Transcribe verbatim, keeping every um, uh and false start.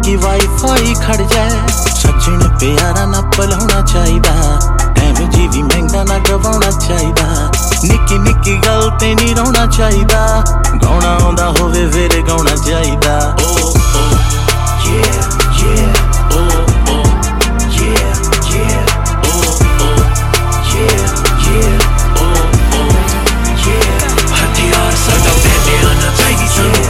कि वाईफाई खड़ जाए। सज्जन प्यारा ना भुलाउणा चाहीदा, टाइम जी भी महंगा ना गवाउणा चाहीदा। निक्की निक्की गल ते नहीं रोना चाहीदा, गाउणा आउंदा होवे